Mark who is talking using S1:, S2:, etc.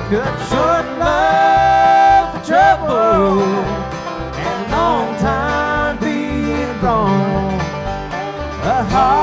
S1: Got short love for trouble and a long time being wrong. A heart